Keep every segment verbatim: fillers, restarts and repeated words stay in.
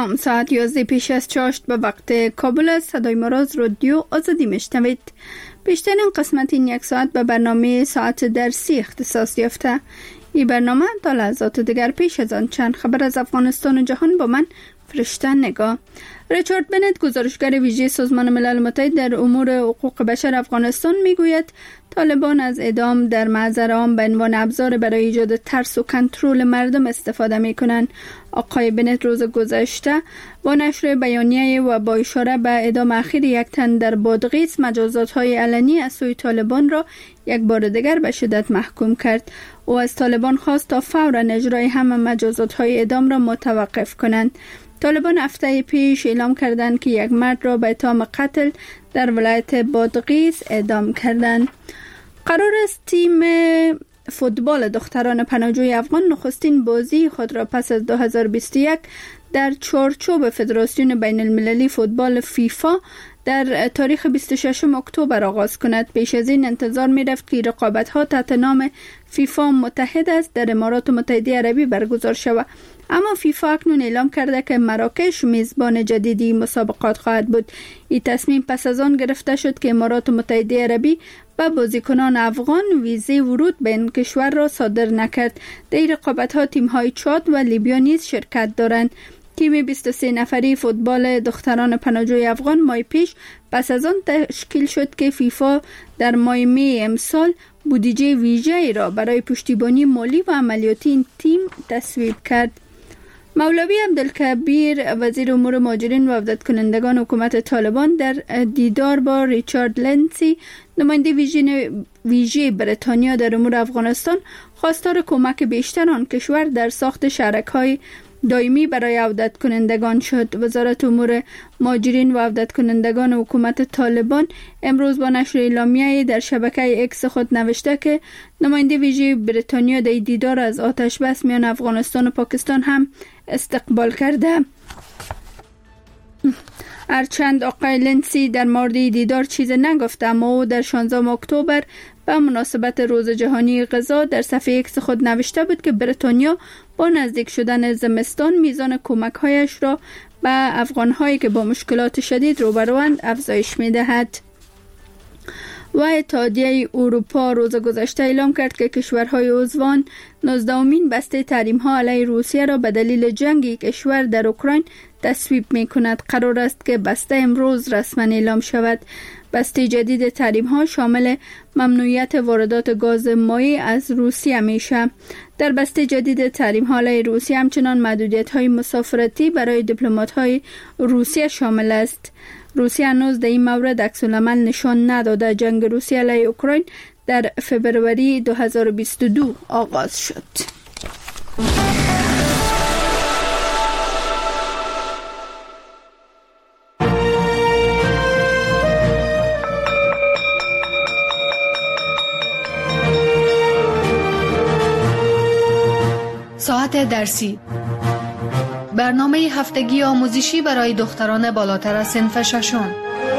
سلام، ساعت یازده پیش از چاشت به وقت کابل است. صدای ما را از رادیو آزادی میشنوید. بیشترین قسمت این یک ساعت به برنامه ساعت درسی اختصاص یافته. این برنامه تا لحظات دیگر پیش از آن چند خبر از افغانستان و جهان با من فرشته نگاه. ریچارد بنت، گزارشگر ویژه سازمان ملل متحد در امور حقوق بشر افغانستان، میگوید طالبان از اعدام در محضر عام به عنوان ابزار برای ایجاد ترس و کنترل مردم استفاده میکنند. آقای بنت روز گذشته با نشر بیانیه و با اشاره به اعدام اخیر یک تن در بادغیس مجازات‌های علنی از سوی طالبان را یک بار دیگر به شدت محکوم کرد. او از طالبان خواست تا فوراً اجرای همه مجازات‌های اعدام را متوقف کنند. طالبان هفته پیش اعلام کردند که یک مرد را به اتهام قتل در ولایت بادغیس اعدام کردند. قرار است تیم فوتبال دختران پناهجوی افغان نخستین بازی خود را پس از دو هزار و بیست و یک در چارچوب فدراسیون بین المللی فوتبال فیفا در تاریخ بیست و ششم اکتبر آغاز کند. پیش از این انتظار می رفت که رقابت‌ها تحت نام فیفا متحد است در امارات متحده عربی برگزار شود، اما فیفا اکنون اعلام کرده که مراکش میزبان جدیدی مسابقات خواهد بود. این تصمیم پس از آن گرفته شد که امارات متحده عربی به بازیکنان افغان ویزه ورود به این کشور را صادر نکرد. در این رقابت‌ها تیم‌های چاد و لیبیا نیز شرکت دارند. تیم بیست و سه نفری فوتبال دختران پناهجوی افغان ماه پیش پس از آن تشکیل شد که فیفا در ماه می امسال بودجه ویژه‌ای را برای پشتیبانی مالی و عملیاتی این تیم تصویب کرد. مولوی عبدالکبیر، وزیر امور مهاجرین و عودت کنندگان حکومت طالبان، در دیدار با ریچارد لنسی، نماینده ویژه بریتانیا در امور افغانستان، خواستار کمک بیشتر آن کشور در ساخت شرک‌های دائمی برای عودت کنندگان شد. وزارت امور مهاجرین و عودت کنندگان حکومت طالبان امروز با نشر اعلامیه‌ای در شبکه اکس خود نوشته که نماینده ویژه بریتانیا در دیدار از آتش بس میان افغانستان و پاکستان هم استقبال کرده. هرچند آقای لنسی در مورد دیدار چیز نگفته، اما او در شانزدهم اکتبر به مناسبت روز جهانی غذا در صفحه اکس خود نوشته بود که بریتانیا با نزدیک شدن زمستان میزان کمک‌هایش را به افغان‌هایی که با مشکلات شدید روبروند افزایش می‌دهد. و اتحادیه اروپا روز گذشته اعلام کرد که کشورهای عضوان نوزدهمین بسته تحریم‌ها علیه روسیه را به دلیل جنگ کشور در اوکراین تصویب می‌کند. قرار است که بسته امروز رسما اعلام شود. بسته جدید تحریم‌ها شامل ممنوعیت واردات گاز مایع از روسیه میشه. در بسته جدید تحریم‌ها علیه روسیه همچنان محدودیت‌های مسافرتی برای دیپلمات‌های روسیه شامل است. روسیه هنوز در این مورد عکس‌العمل نشان نداده. جنگ روسیه علیه اوکراین در فبروری دو هزار و بیست و دو آغاز شد. ساعت درسی، برنامه هفتگی آموزشی برای دختران بالاتر از صنف ششم.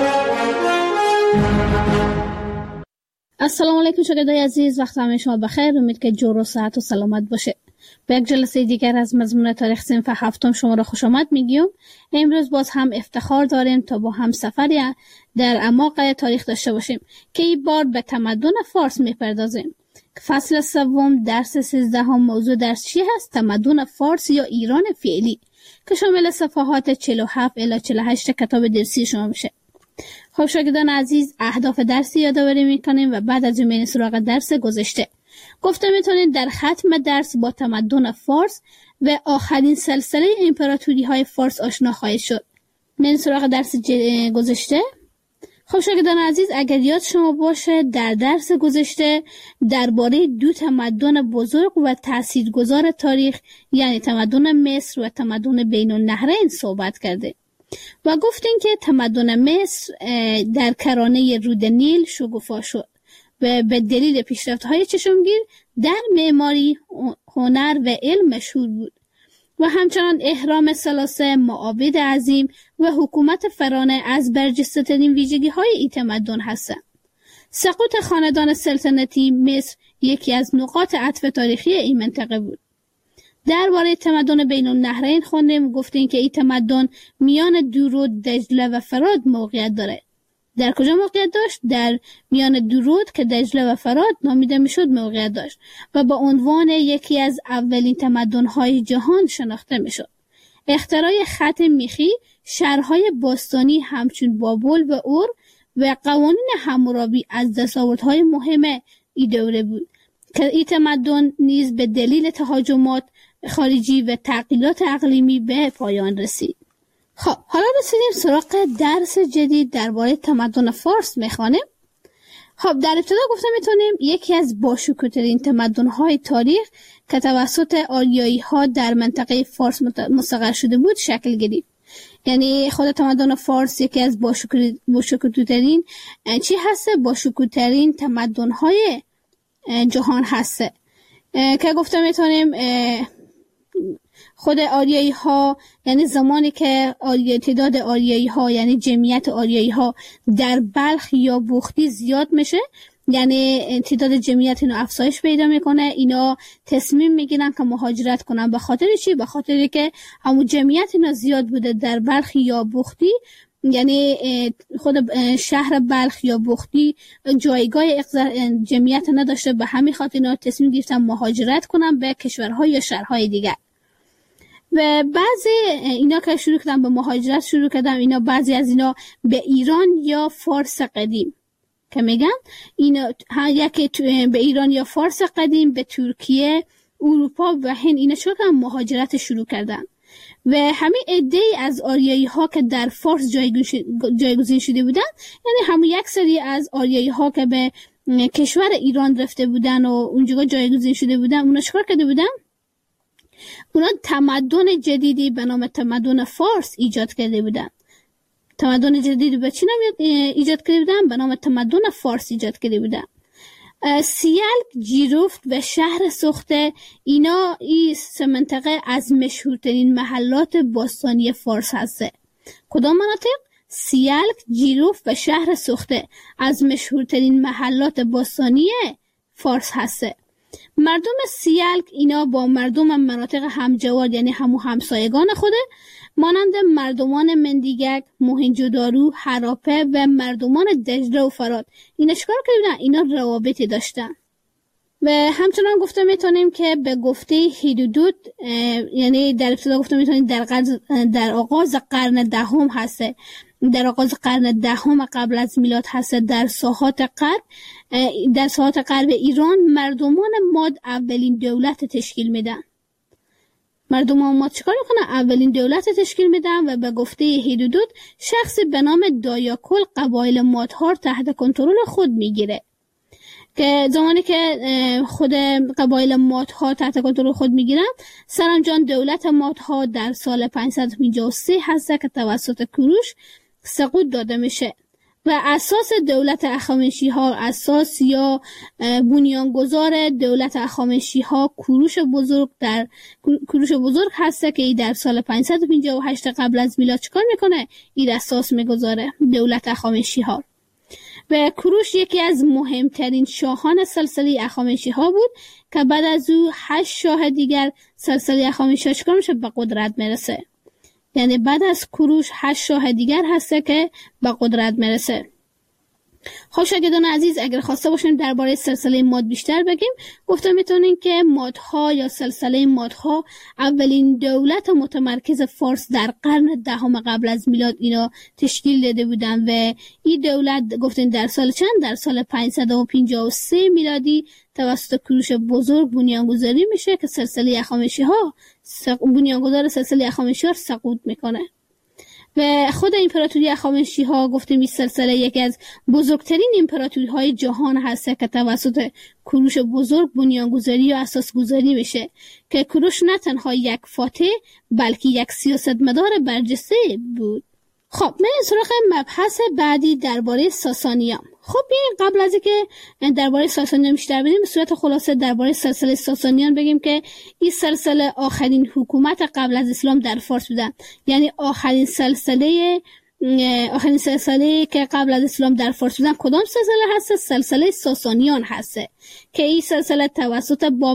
السلام علیکم شاگردای عزیز، وقت همه شما بخیر. امید که جور و صحت و سلامت باشه. به یک جلسه دیگر از مضمون تاریخ صنف هفتم شما را خوش آمد میگیم. امروز باز هم افتخار داریم تا با هم سفری در اعماق تاریخ داشته باشیم که این بار به تمدن فارس میپردازیم. فصل سوم درس سیزدهم موضوع درس چی هست؟ تمدن فارس یا ایران فعلی، که شامل صفحات چهل و هفت الی چهل و هشت کتاب درسی شما میشه. خب شاگردان عزیز، اهداف درسی یادآوری میکنیم و بعد از اون میریم سراغ درس گذشته. گفته میتونید در ختم درس با تمدن فارس و آخرین سلسله امپراتوری های فارس آشنا خواهید شد. میریم سراغ درس گذشته. خب شاگردان عزیز، اگر یاد شما باشه در درس گذشته درباره دو تمدن بزرگ و تاثیرگذار تاریخ، یعنی تمدن مصر و تمدن بین النهرین صحبت کرده و گفتیم که تمدن مصر در کرانه رود نیل شکوفا شد و به دلیل پیشرفت‌های چشمگیر در معماری، هنر و علم مشهور بود و همچنان اهرام ثلاثه، معابد عظیم و حکومت فرانه از برجسته‌ترین ویژگی‌های این تمدن هستند. سقوط خاندان سلطنتی مصر یکی از نقاط عطف تاریخی این منطقه بود. درباره تمدن بین النهرین خوندیم، گفتیم که این تمدن میان درود، دجله و فرات موقعیت داره. در کجا موقعیت داشت؟ در میان درود که دجله و فرات نامیده میشد موقعیت داشت و با عنوان یکی از اولین تمدن‌های جهان شناخته میشد. اختراع خط میخی، شهرهای باستانی همچون بابل و اور و قوانین حمورابی از دستاوردهای مهم این دوره بود که این تمدن نیز به دلیل تهاجمات خارجی و تغییرات اقلیمی به پایان رسید. خب حالا رسیدیم سراغ درس جدید درباره تمدن فارس میخوانیم. خب در ابتدا گفتم میتونیم یکی از باشکوه‌ترین تمدن‌های تاریخ که توسط آریایی‌ها در منطقه فارس مستقر شده بود شکل گرفت. یعنی خود تمدن فارس یکی از باشکوه‌ترین چی هسته؟ باشکوه‌ترین تمدن‌های جهان هسته که گفتم میتونیم خود آریایی ها، یعنی زمانی که آری... تعداد آریایی ها یعنی جمعیت آریایی ها در بلخ یا بوختی زیاد میشه، یعنی تعداد جمعیت اینو افزایش پیدا میکنه، اینا تصمیم میگیرن که مهاجرت کنن. به خاطر چی؟ به خاطری که همون جمعیت اینا زیاد بوده در بلخ یا بوختی، یعنی خود شهر بلخ یا بوختی جایگاه جمعیت نداشته، به همین خاطر اینا تصمیم گرفتن مهاجرت کنن به کشورهای یا شهرهای دیگر. و بعضی اینا که شروع کردن به مهاجرت شروع کردن اینا بعضی از اینا به ایران یا فارس قدیم که میگن اینا یکی به ایران یا فارس قدیم، به ترکیه، اروپا و هند اینا شروع کردن مهاجرت شروع کردن و همین عده‌ای از آریایی ها که در فارس جایگزین شده بودن، یعنی همون یک سری از آریایی ها که به کشور ایران رفته بودن و اونجا جایگزین شده بودن، اونا چیکار کرده بودن؟ اونا تمدن جدیدی به نام تمدن فارس ایجاد کرده بودن. تمدن جدیدی به چی نام ایجاد کرده بودن؟ به نام تمدن فارس ایجاد کرده بودن. سیلک، جیروفت و شهر سخته اینا این سه منطقه از مشهورترین محلات باستانی فارس هسته. کدام مناطق؟ سیلک، جیروفت و شهر سخته از مشهورترین محلات باستانی فارس هسته. مردم سیلک اینا با مردم مناطق همجوار یعنی همو همسایگان خوده مانند مردمان مندیگک، موهنجودارو، هراپه و مردمان دجله و فرات اینا چیکار کردن؟ اینا روابطی داشتن. و همچنان گفته میتونیم که به گفته هیرودوت، یعنی در ابتدا گفته میتونیم در, در آغاز قرن دهم هسته، در آغاز قرن دهم قبل از میلاد هسته، در ساحات غرب در ساحات غرب ایران مردمان ماد اولین دولت تشکیل میدن. مردمان ماد چیکار میکنن؟ اولین دولت تشکیل میدن و به گفته هیرودوت شخصی به نام دایاکل قبایل مادها تحت کنترل خود میگیره که زمانی که خود قبایل مادها تحت کنترل خود میگیرن، سرانجام دولت مادها در سال پانصد و پنجاه و سه هسته که توسط کوروش سقوط داده میشه و اساس دولت اخامنشی‌ها، اساس یا بنیانگذار دولت اخامنشی‌ها کوروش بزرگ در کوروش بزرگ هسته که در سال پانصد و پنجاه و هشت قبل از میلاد چیکار میکنه؟ این اساس میگذاره دولت اخامنشی‌ها. و کوروش یکی از مهمترین شاهان سلسله اخامنشی‌ها بود که بعد از او هشت شاه دیگر سلسله اخامنشی‌ها چیکار میشه؟ به قدرت میرسه. یعنی بعد از کوروش هشت شاه دیگر هسته که به قدرت میرسه. خب شاگردان عزیز، اگر خواسته باشیم درباره سلسله ماد بیشتر بگیم، گفته میتونیم که مادها یا سلسله مادها اولین دولت متمرکز فارس در قرن دهم قبل از میلاد اینا تشکیل داده بودن و این دولت گفتیم در سال چند؟ در سال پانصد و پنجاه و سه میلادی توسط کوروش بزرگ بنیانگذاری میشه که سلسله اخامنشی‌ها بنیانگذار سلسله اخامنشی‌ها سقوط میکنه. و خود امپراتوری اخامنشی‌ها گفتیم این سلسله یکی از بزرگترین امپراتوری‌های جهان هست که توسط کوروش بزرگ بنیانگذاری و اساسگذاری میشه که کوروش نه تنها یک فاتح بلکه یک سیاستمدار برجسته بود. خب من سراغ مبحث بعدی درباره ساسانیان. خب بیاییم قبل از اینکه درباره ساسانیان بیشتر بدیم، به صورت خلاصه درباره سلسله ساسانیان بگیم که این سلسله آخرین حکومت قبل از اسلام در فارس بودن، یعنی آخرین سلسله آخرین سلسله که قبل از اسلام در فارس بودن کدام سلسله هست؟ سلسله ساسانیان هست که این سلسله توسط بابک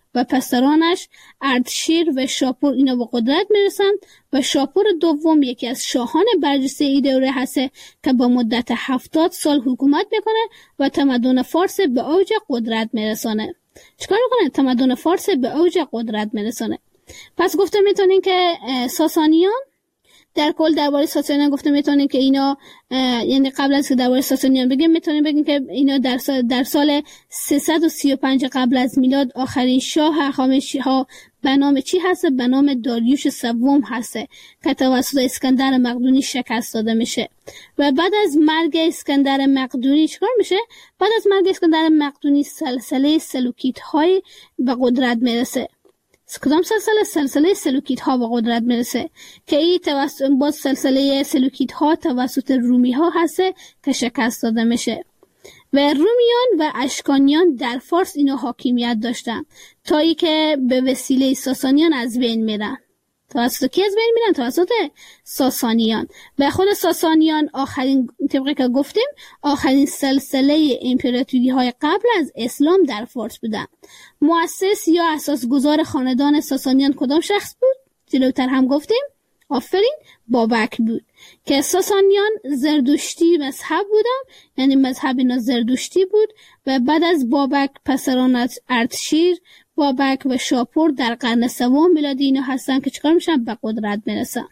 و پسرانش اردشیر و شاپور اینا به قدرت میرسند و شاپور دوم یکی از شاهان برجسته ای دوره هسته که با مدت هفتاد سال حکومت میکنه و تمدن فارس به اوج قدرت میرسانه. چیکار میکنه؟ تمدن فارس به اوج قدرت میرسانه. پس گفته میتونین که ساسانیان در کل درباره ساسانیان گفته میتونین که اینا یعنی قبل از که درباره ساسانیان بگیم میتونین بگیم که اینا در سال در سال سیصد و سی و پنج قبل از میلاد آخرین شاه هخامنشی ها به نام چی هسته؟ به نام داریوش سوم هسته که توسط اسکندر مقدونی شکست داده میشه. و بعد از مرگ اسکندر مقدونی چیکار میشه؟ بعد از مرگ اسکندر مقدونی سلسله سلوکیت های به قدرت میرسه. کدام سلسله؟ سلسله سلوکیت ها به قدرت میرسه که این توسط باز سلسله سلوکیت ها توسط رومی ها هسته که شکست داده میشه. و رومیان و اشکانیان در فارس اینو حاکمیت داشتن تا ای که به وسیله ساسانیان از بین میرن. توسط کی از بین میرن؟ توسط ساسانیان. و خود ساسانیان آخرین طبقه که گفتیم آخرین سلسله امپراتوری های قبل از اسلام در فارس بودن. مؤسس یا اساسگذار خاندان ساسانیان کدام شخص بود؟ جلوتر هم گفتیم. آفرین، بابک بود که ساسانیان زردشتی مذهب بودن، یعنی مذهب اینا زردشتی بود. و بعد از بابک پسران اردشیر، بابک و شاپور در قرن سوم میلادی اینا هستن که چیکار میشن؟ به قدرت میرسن.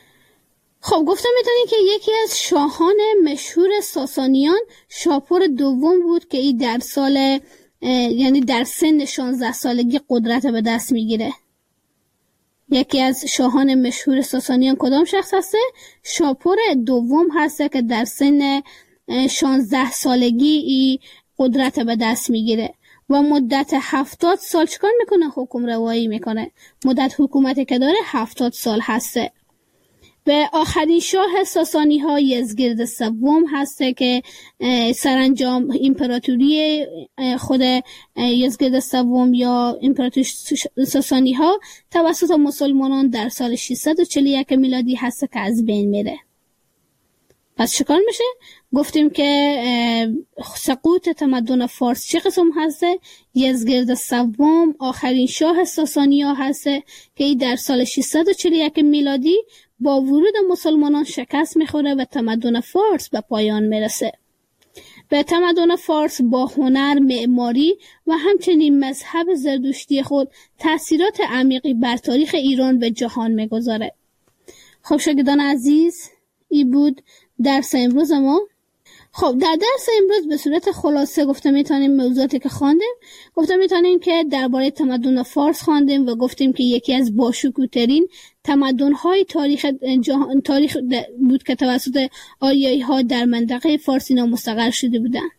خب گفتم میتونین که یکی از شاهان مشهور ساسانیان شاپور دوم بود که این در سال یعنی در سن شانزده سالگی قدرت به دست میگیره. یکی از شاهان مشهور ساسانیان کدام شخص هسته؟ شاپور دوم هسته که در سن شانزده سالگی ای قدرت به دست میگیره و مدت هفتاد سال چکار میکنه؟ حکم روایی میکنه. مدت حکومتی که داره هفتاد سال هسته. و آخرین شاه ساسانی ها یزگرد سوم هسته که سرانجام امپراتوری خود یزگرد سوم یا امپراتوری ساسانی ها توسط مسلمانان در سال ششصد و چهل و یک میلادی هسته که از بین میره. پس چکار میشه؟ گفتیم که سقوط تمدن فارس چه قسم هسته؟ یزگرد سوم آخرین شاه ساسانی ها هسته که ای در سال ششصد و چهل و یک میلادی با ورود مسلمانان شکست میخوره و تمدن فارس به پایان میرسه. و تمدن فارس با هنر، معماری و همچنین مذهب زردشتی خود تأثیرات عمیقی بر تاریخ ایران و جهان میگذاره. خب شاگردان عزیز، این بود درس امروز ما. خب در درس امروز به صورت خلاصه گفتم میتونیم موضوعاتی که خواندیم گفتم میتونیم که درباره تمدن فارس خواندیم و گفتیم که یکی از باشکوه‌ترین تمدن‌های تاریخ جهان تاریخ بود که توسط آریایی‌ها در منطقه فارس اینا مستقر شده بودند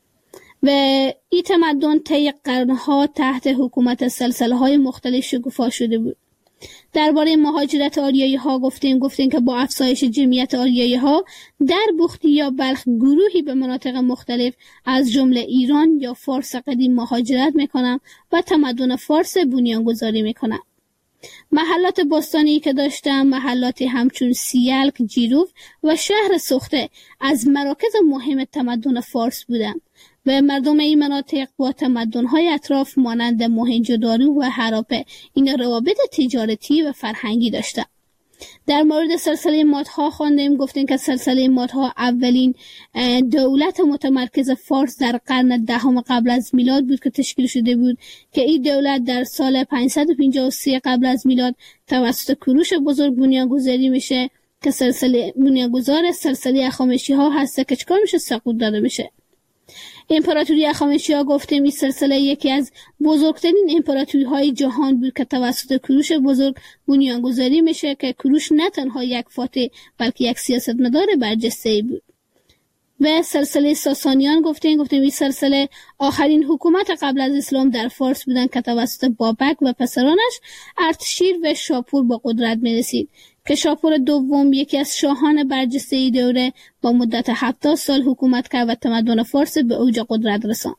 و این تمدن طی قرن‌ها تحت حکومت سلسله‌های مختلف شکوفا شده بود. درباره مهاجرت آریایی‌ها گفتیم گفتیم که با افزایش جمعیت آریایی‌ها در بختی یا بلخ گروهی به مناطق مختلف از جمله ایران یا فارس قدیم مهاجرت میکنن و تمدن فارس بنیانگذاری میکنن. محلات باستانی که داشتن محلاتی همچون سیلک، جیروف و شهر سخته از مراکز مهم تمدن فارس بودند و مردم این مناطق با تمدن‌های اطراف مانند موهنجودارو و هراپه اینا روابط تجارتی و فرهنگی داشتند. در مورد سلسله مادها خواندیم گفتیم که سلسله مادها اولین دولت متمرکز فارس در قرن دهم قبل از میلاد بود که تشکیل شده بود که این دولت در سال پانصد و پنجاه و سه قبل از میلاد توسط کوروش بزرگ بنیانگذاری میشه که سلسله بنیانگذار سلسله هخامنشی ها هست که چکار میشه؟ سقوط داده میشه. امپراتوری هخامنشی ها گفتیم این سلسله یکی از بزرگترین امپراتوری های جهان بود که توسط کوروش بزرگ بنیانگذاری میشه که کوروش نه تنها یک فاتح بلکه یک سیاستمدار برجسته بود. و سلسله ساسانیان گفتیم گفتیم این سلسله آخرین حکومت قبل از اسلام در فارس بودن که توسط بابک و پسرانش اردشیر و شاپور با قدرت میرسید که شاپور دوم یکی از شاهان برجسته ای دوره با مدت هفتاد سال حکومت کرد و تمدن فارس به اوج قدرت رساند.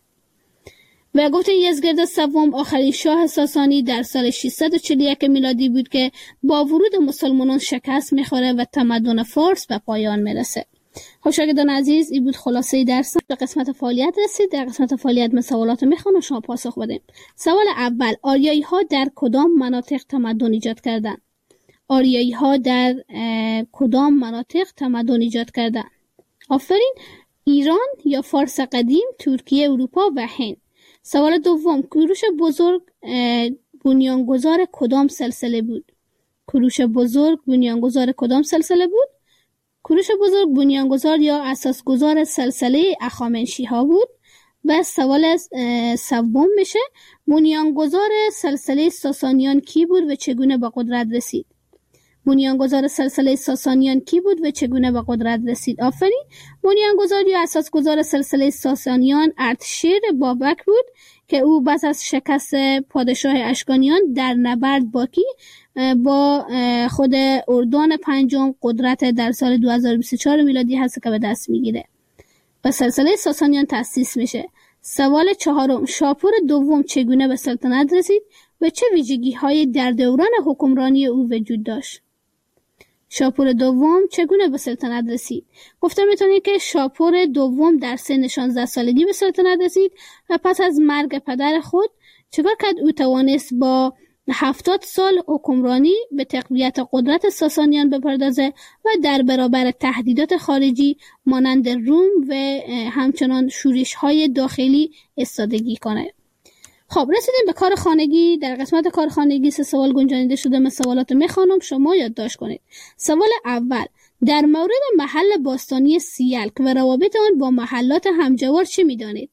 و گفتیم یزگرد سوم آخرین شاه ساسانی در سال ششصد و چهل و یک میلادی بود که با ورود مسلمانان شکست میخوره و تمدن فارس به پایان میرسه. خب شاگردان عزیز، این بود خلاصه درس. به قسمت فعالیت رسید. در قسمت فعالیت من سوالات میخوام و شما پاسخ بدیم. سوال اول، آریایی ها در کدام مناطق تمدن ایجاد کردند؟ آریایی ها در کدام مناطق تمدن ایجاد کردند؟ آفرین. ایران یا فارس قدیم، ترکیه، اروپا و هند. سوال دوم، کوروش بزرگ بنیانگذار کدام سلسله بود؟ کوروش بزرگ بنیانگذار کدام سلسله بود؟ کوروش بزرگ بنیانگذار یا اساسگذار سلسله اخامنشی‌ها بود. و سوال سوم میشه، بنیانگذار سلسله ساسانیان کی بود و چگونه به قدرت رسید؟ بنیانگذار سلسله ساسانیان کی بود و چگونه به قدرت رسید؟ آفرین. بنیانگذار یا اساسگذار سلسله ساسانیان ارتشیر بابک بود که او پس از شکست پادشاه اشکانیان در نبرد با کی با خود اردوان پنجم قدرت در سال دو هزار و بیست و چهار میلادی هست که به دست میگیره و سلسله ساسانیان تأسیس میشه. سوال چهارم، شاپور دوم چگونه به سلطنت رسید و چه ویژگی های در دوران حکمرانی او وجود داشت؟ شاپور دوم چگونه به سلطنت رسید؟ گفته میتونید که شاپور دوم در سن شانزده سالگی به سلطنت رسید و پس از مرگ پدر خود چکار کرد؟ او توانست با هفتاد سال حکمرانی به تقویت قدرت ساسانیان بپردازه و در برابر تهدیدات خارجی مانند روم و همچنان شورش های داخلی ایستادگی کنه. خب رسیدیم به کار خانگی. در قسمت کار خانگی سه سوال گنجانیده شده. من سوالات میخوانم، شما یادداشت کنید. سوال اول، در مورد محل باستانی سیلک و روابط آن با محلات همجوار چه میدانید؟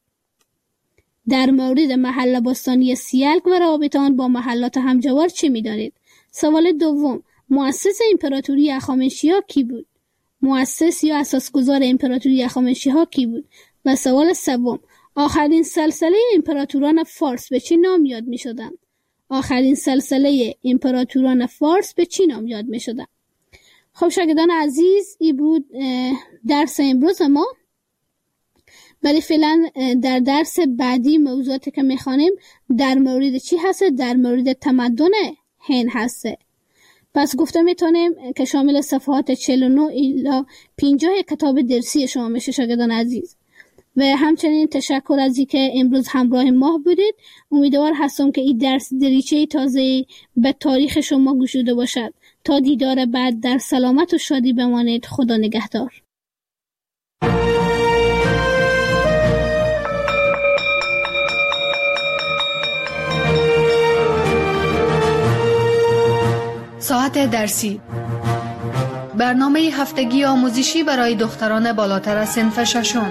در مورد محل باستانی سیلک و روابط آن با محلات همجوار چه میدانید؟ سوال دوم، مؤسس امپراتوری هخامنشی‌ها کی بود؟ مؤسس یا اساسگذار امپراتوری هخامنشی‌ها کی بود؟ و سوال سوم، آخرین سلسله امپراتوران فارس به چه نام یاد می شدن؟ آخرین سلسله امپراتوران فارس به چه نام یاد می شدن؟ خب شاگردان عزیز، این بود درس امروز ما. ولی فعلا در درس بعدی موضوعاتی که می خوانیم در مورد چی هست؟ در مورد تمدن هند هسته. پس گفته میتونیم که شامل صفحات چهل و نه الی پنجاه کتاب درسی شما میشه شاگردان عزیز. و همچنین تشکر از اینکه امروز همراه ما بودید. امیدوار هستم که این درس دریچه تازه به تاریخ شما گشوده باشد. تا دیدار بعد در سلامت و شادی بمانید. خدا نگهدار. ساعت درسی، برنامه هفتگی آموزشی برای دختران بالاتر از صنف ششم.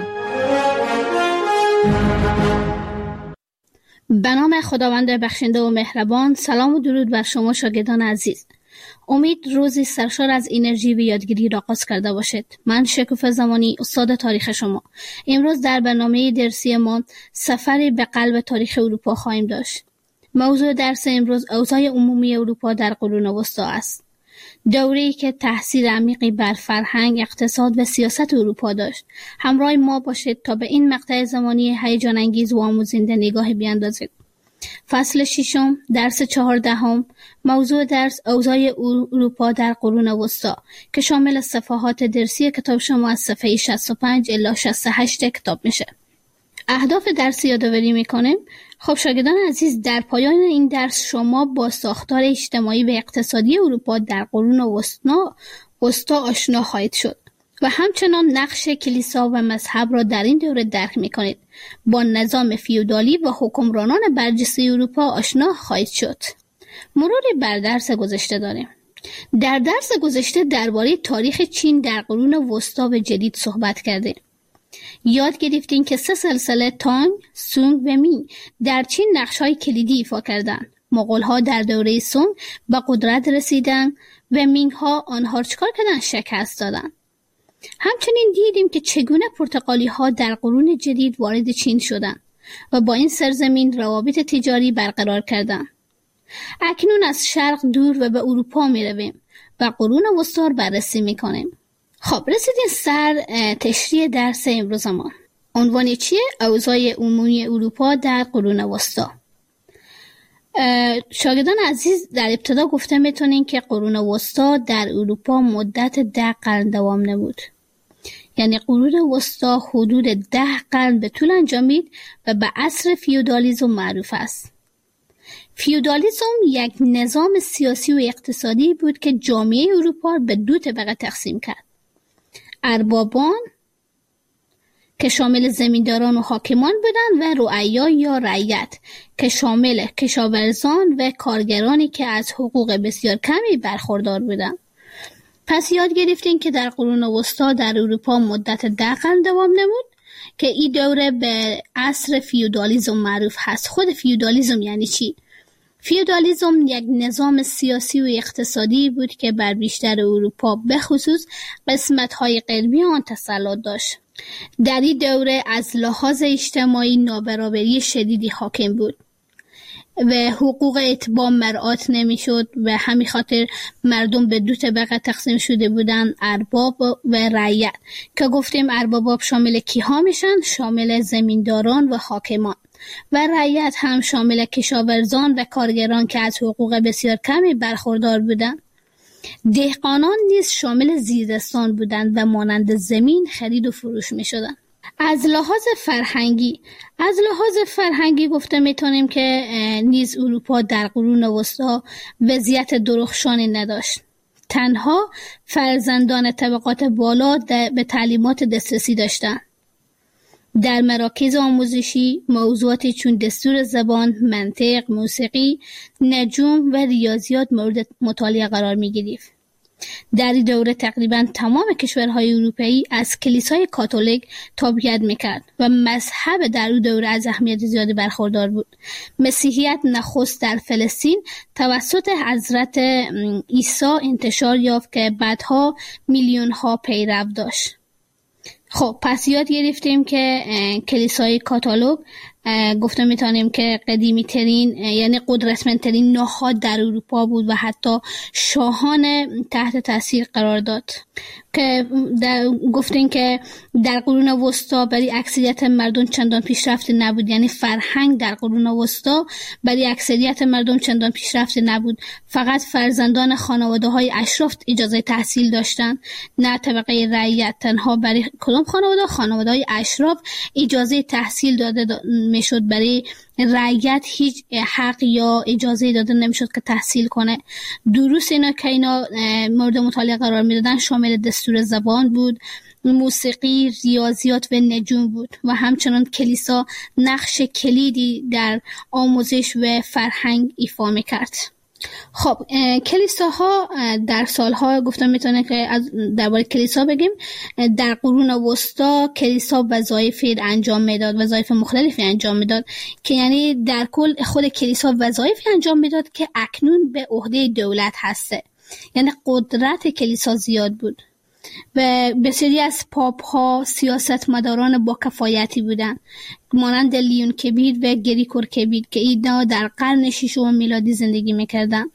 به نام خداوند بخشنده و مهربان. سلام و درود بر شما شاگردان عزیز. امید روزی سرشار از انرژی و یادگیری را آغاز کرده باشید. من شکوفه زمانی، استاد تاریخ شما. امروز در برنامه درسی ما سفری به قلب تاریخ اروپا خواهیم داشت. موضوع درس امروز اوضاع عمومی اروپا در قرون وسطی است. دوره‌ای که تأثیر عمیقی بر فرهنگ، اقتصاد و سیاست اروپا داشت. همراه ما باشید تا به این مقطع زمانی هیجان انگیز و آموزنده نگاهی بیاندازید. فصل ششم، درس چهاردهم. موضوع درس اوضاع اروپا در قرون وسطی که شامل صفحات درسی کتاب شما از صفحه شصت و پنج الی شصت و هشت کتاب میشه. اهداف درس یادآوری میکنیم. خب شاگردان عزیز، در پایان این درس شما با ساختار اجتماعی و اقتصادی اروپا در قرون وسطی آشنا خواهید شد و همچنان نقش کلیسا و مذهب را در این دوره درک میکنید. با نظام فیودالی و حکمرانان برجسته اروپا آشنا خواهید شد. مروری بر درس گذشته داریم. در درس گذشته درباره تاریخ چین در قرون وسطی و جدید صحبت کردیم. یاد گرفتین که سه سلسله تانگ، سونگ و مینگ در چین نقش‌های کلیدی ایفا کردند. مغول‌ها در دوره سونگ به قدرت رسیدند و مینگ‌ها آنها را چکار کردند؟ شکست دادند. همچنین دیدیم که چگونه پرتغالی‌ها در قرون جدید وارد چین شدند و با این سرزمین روابط تجاری برقرار کردند. اکنون از شرق دور و به اروپا می‌رویم و قرون وسطی را بررسی می‌کنیم. خب رسیدیم سر تشریح درس امروز ما. عنوان چیه؟ اوضاع عمومی اروپا در قرون وسطی. شاگردان عزیز، در ابتدا گفته میتونین که قرون وسطی در اروپا مدت ده قرن دوام نمود. یعنی قرون وسطا حدود ده قرن به طول انجامید و به عصر فیودالیسم معروف است. فیودالیسم یک نظام سیاسی و اقتصادی بود که جامعه اروپا به دو طبقه تقسیم کرد: اربابان که شامل زمینداران و حاکمان بودند و رعایا یا رعیت که شامل کشاورزان و کارگرانی که از حقوق بسیار کمی برخوردار بودند. پس یاد گرفتیم که در قرون وسطا در اروپا مدت ده قرن دوام نمود که این دوره به عصر فیودالیسم معروف هست. خود فیودالیسم یعنی چی؟ فیودالیسم یک نظام سیاسی و اقتصادی بود که بر بیشتر اروپا به خصوص قسمت‌های غربی آن تسلط داشت. در این دوره از لحاظ اجتماعی نابرابری شدیدی حاکم بود و حقوق اتباع مراعات نمیشد و همین خاطر مردم به دو طبقه تقسیم شده بودند: ارباب و رعیت که گفتیم ارباب شامل کیها میشن؟ شامل زمینداران و حاکمان، و رعیت هم شامل کشاورزان و کارگران که از حقوق بسیار کمی برخوردار بودند. دهقانان نیز شامل زیرستان بودند و مانند زمین خرید و فروش می شدند. از لحاظ فرهنگی از لحاظ فرهنگی گفته میتونیم که نیز اروپا در قرون وسطا وضعیت درخشانی نداشت. تنها فرزندان طبقات بالا به تعلیمات دسترسی داشتند. در مراکز آموزشی موضوعاتی چون دستور زبان، منطق، موسیقی، نجوم و ریاضیات مورد مطالعه قرار می گرفت. در این دوره تقریبا تمام کشورهای اروپایی از کلیسای کاتولیک تابعیت میکرد و مذهب در اون دوره از اهمیت زیادی برخوردار بود. مسیحیت نخست در فلسطین توسط حضرت عیسی انتشار یافت که بعدها میلیون ها پیرو داشت. خب پس یاد گرفتیم که کلیسای کاتولیک گفته میتونیم که قدیمی ترین یعنی قدرتمندترین نهاد در اروپا بود و حتی شاهان تحت تاثیر قرار داد. که گفتیم که در قرون وسطا برای اکثریت مردم چندان پیشرفته نبود، یعنی فرهنگ در قرون وسطا برای اکثریت مردم چندان پیشرفته نبود. فقط فرزندان خانواده های اشراف اجازه تحصیل داشتند، نه طبقه رعیت. تنها برای کدام خانواده؟ خانواده های اشراف اجازه تحصیل داده دا میشد. برای رعیت هیچ حق یا اجازه داده نمیشد که تحصیل کنه. دروس اینا که اینا مورد مطالعه قرار میدادن شامل دستور زبان بود، موسیقی، ریاضیات و نجوم بود و همچنان کلیسا نقش کلیدی در آموزش و فرهنگ ایفا میکرد. خب کلیساها در سالها گفتم میتونه که از درباره کلیسا بگیم. در قرون وسطا کلیسا وظایفی انجام میداد، وظایف مختلفی انجام میداد که یعنی در کل خود کلیسا وظایفی انجام میداد که اکنون به عهده دولت هسته. یعنی قدرت کلیسا زیاد بود و بسیاری از پاپ ها سیاستمداران با کفایتی بودند، مانند لیون کبیر و گریگور کبیر که اینا در قرن ششم میلادی زندگی میکردند.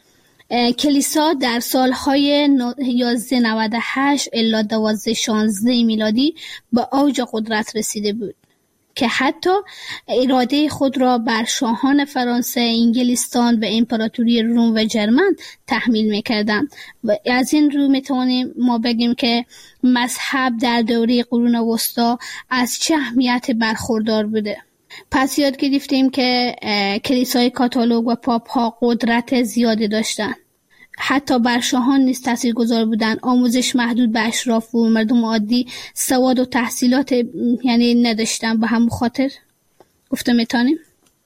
کلیسا در سالهای یازده نود و هشت الی دوازده شانزده میلادی به اوج قدرت رسیده بود که حتی اراده خود را بر شاهان فرانسه، انگلستان و امپراتوری روم و جرمن تحمیل می‌کردند. و از این رو میتونیم ما بگیم که مذهب در دوره قرون وسطا از چه اهمیت برخوردار بوده. پس یاد گرفتیم که کلیسای کاتولیک و پاپ ها قدرت زیادی داشتند. حتی بر شاهان نیز تاثیرگذار بودند. آموزش محدود به اشراف و مردم عادی سواد و تحصیلات یعنی نداشتن. به همون خاطر گفته میتونیم.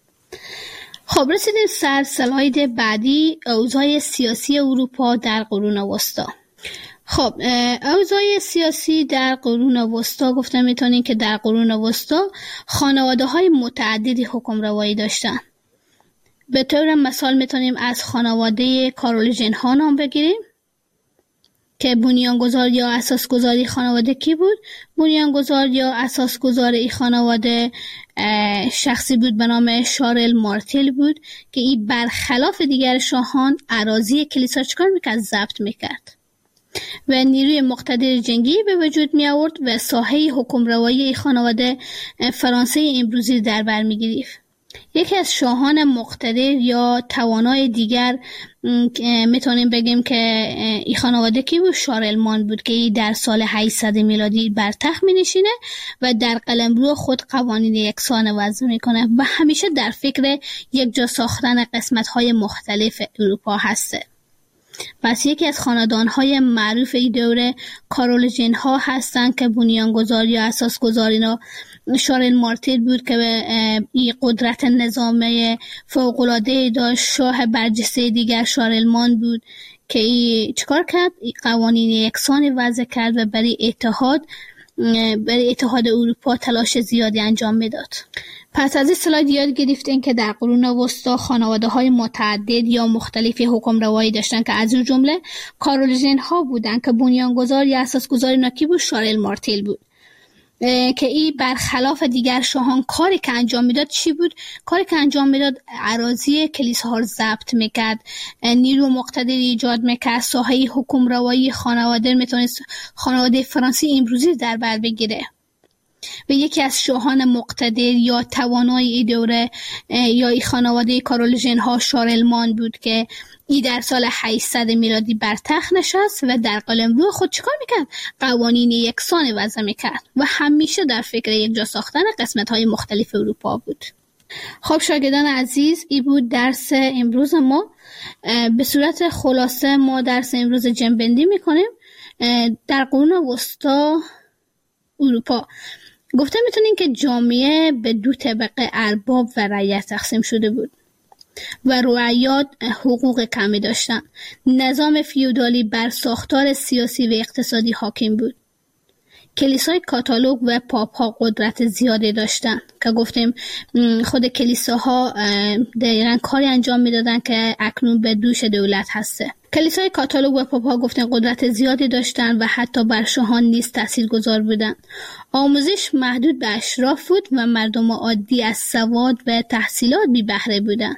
خب رسیدیم سر سلاید بعدی، اوضاع سیاسی اروپا در قرون وسطا. خب اوضاع سیاسی در قرون وسطا گفته میتونیم که در قرون وسطا خانواده های متعددی حکم روایی داشتن. به طور مثال میتونیم از خانواده کارولینژن ها نام بگیریم که بنیانگذار یا اساسگذاری خانواده کی بود؟ بنیانگذار یا اساسگذار این خانواده شخصی بود به نام شارل مارتل بود که این برخلاف دیگر شاهان اراضی کلیسا چکار میکرد؟ ضبط میکرد و نیروی مقتدر جنگی به وجود می آورد و ساحه حکم روایی این خانواده فرانسه امروزی در بر می گرفت. یکی از شاهان مقتدر یا توانای دیگر میتونیم بگیم که این خانواده کی بود؟ شارلمان بود که ای در سال هشتصد میلادی بر تخت می نشینه و در قلمرو خود قوانین یکسان وضع میکنه و همیشه در فکر یک جا ساختن قسمت های مختلف اروپا هسته. پس یکی از خاندان‌های معروف این دوره کارولوژین ها هستند که بنیانگذار یا اساسگذار اینا شارل مارتل بود که این قدرت نظامی فوق‌العاده داشت. شاه برجسته دیگر شارلمان بود که ای چیکار کرد؟ ای قوانین یکسان وضع کرد و برای اتحاد برای اتحاد اروپا تلاش زیادی انجام میداد. پس از این سلاید یاد گرفتین که در قرون وسطا خانواده های متعدد یا مختلفی حکمروایی داشتن که از اون جمله کارولوژین ها بودن که بنیانگذار یا اساسگذار اینا کی بود؟ شارل مارتل بود که این برخلاف دیگر شاهان کاری که انجام میداد چی بود؟ کاری که انجام میداد اراضی کلیساها رو ضبط میکرد، نیرو مقتدر ایجاد میکرد، ساحه حکمروایی خانواده میتونست خانواده فرانسه امروزی در بر بگیره. و یکی از شاهان مقتدر یا توانای ای دوره یا ای خانواده کارولوژین ها شارلمان بود که ای در سال هشتصد میلادی بر تخت نشست و در قلمرو خود چیکار میکرد؟ قوانین یکسان وضع میکرد و همیشه در فکر یک جا ساختن قسمت های مختلف اروپا بود. خب شاگردان عزیز، ای بود درس امروز ما. به صورت خلاصه ما درس امروز جنبندی میکنیم. در قرون وسطا اروپا گفته میتونین که جامعه به دو طبقه ارباب و رعیت تقسیم شده بود و رعیات حقوق کمی داشتن. نظام فیودالی بر ساختار سیاسی و اقتصادی حاکم بود. کلیسای کاتولیک و پاپ ها قدرت زیادی داشتن که گفتیم خود کلیساها دقیقاً کاری انجام میدادن که اکنون به دوش دولت هسته. کلیسای کاتولیک و پاپ ها گفتیم قدرت زیادی داشتن و حتی بر شاهان نیز تاثیرگذار بودن. آموزش محدود به اشراف بود و مردم عادی از سواد و تحصیلات بی بهره بودن.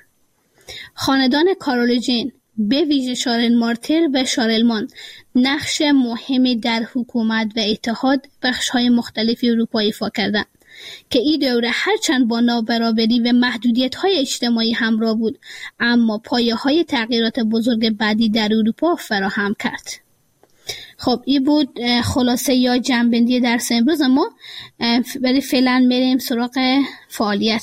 خاندان کارولوژین به ویژه شارل مارتل و شارلمان نقش مهمی در حکومت و اتحاد بخش‌های مختلف اروپا ایفا کردند که این دوره هرچند با نابرابری و محدودیت‌های اجتماعی همراه بود، اما پایه‌های تغییرات بزرگ بعدی در اروپا فراهم کرد. خب این بود خلاصه یا جنبندی درس امروز ما. برای فعلا بریم سراغ فعالیت.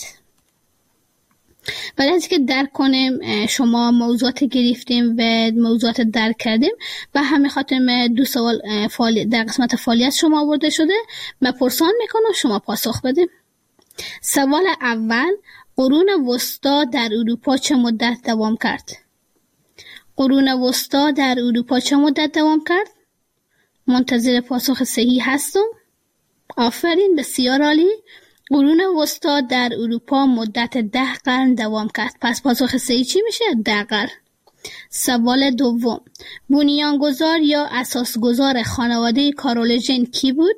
بعد از اینکه درک کنیم شما موضوعات گرفتیم و موضوعات درک کردیم و همه خاطر دو سوال در قسمت فعالیت شما آورده شده، من پرسان میکنم شما پاسخ بدیم. سوال اول، قرون وسطا در اروپا چه مدت دوام کرد؟ قرون وسطا در اروپا چه مدت دوام کرد؟ منتظر پاسخ صحیح هستم. آفرین، بسیار عالی. قرون وسطا در اروپا مدت ده قرن دوام کرد. پس پاسخ صحیح چی میشه؟ ده قرن. سوال دوم، بنیانگذار یا اساسگذار خانواده کارولوژین کی بود؟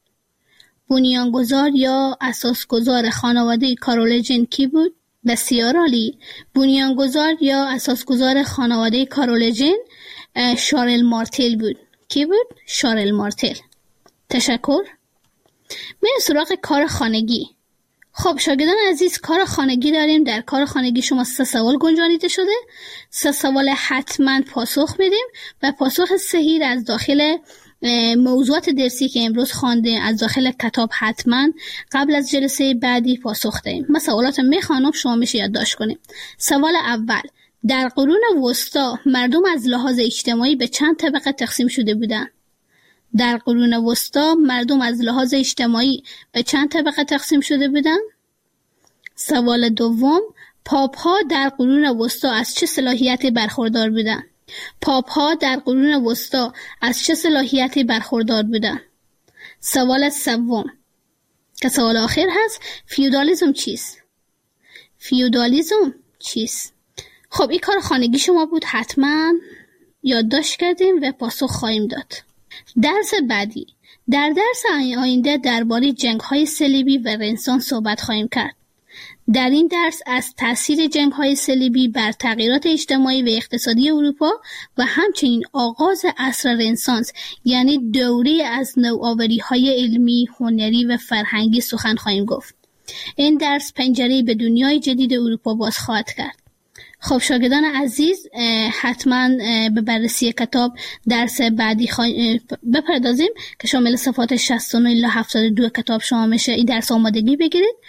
بنیانگذار یا اساسگذار خانواده کارولوژین کی بود؟ بسیار عالی. بنیانگذار یا اساسگذار خانواده کارولوژین شارل مارتل بود. کی بود؟ شارل مارتل. تشکر. میریم سراغ کار خانگی. خب شاگردان عزیز، کار خانگی داریم. در کار خانگی شما سه سوال گنجانیده شده. سه سوال حتما پاسخ میدیم و پاسخ صحیح از داخل موضوعات درسی که امروز خواندیم از داخل کتاب حتما قبل از جلسه بعدی پاسخ دهیم. من سوالات میخوانم، شما میشه یادداشت کنیم. سوال اول، در قرون وسطا مردم از لحاظ اجتماعی به چند طبقه تقسیم شده بودند؟ در قرون وسطا مردم از لحاظ اجتماعی به چند طبقه تقسیم شده بودند؟ سوال دوم، پاپ ها در قرون وسطا از چه صلاحیتی برخوردار بودند؟ پاپ ها در قرون وسطا از چه صلاحیتی برخوردار بودند؟ سوال سوم که سوال آخر هست، فیودالیسم چیست؟ فیودالیسم چیست؟ خب این کار خانگی شما بود، حتما یادداشت کردیم و پاسخ خواهیم داد. درس بعدی، در درس آینده درباره جنگ‌های صلیبی و رنسانس صحبت خواهیم کرد. در این درس از تأثیر جنگ‌های صلیبی بر تغییرات اجتماعی و اقتصادی اروپا و همچنین آغاز عصر رنسانس یعنی دوره از نوآوری‌های علمی، هنری و فرهنگی سخن خواهیم گفت. این درس پنجره به دنیای جدید اروپا باز خواهد کرد. خب شاگردان عزیز، حتما به بررسی کتاب درس بعدی بپردازیم که شامل صفحات شصت و نه الی هفتاد و دو کتاب شما میشه. این درس آمادگی بگیرید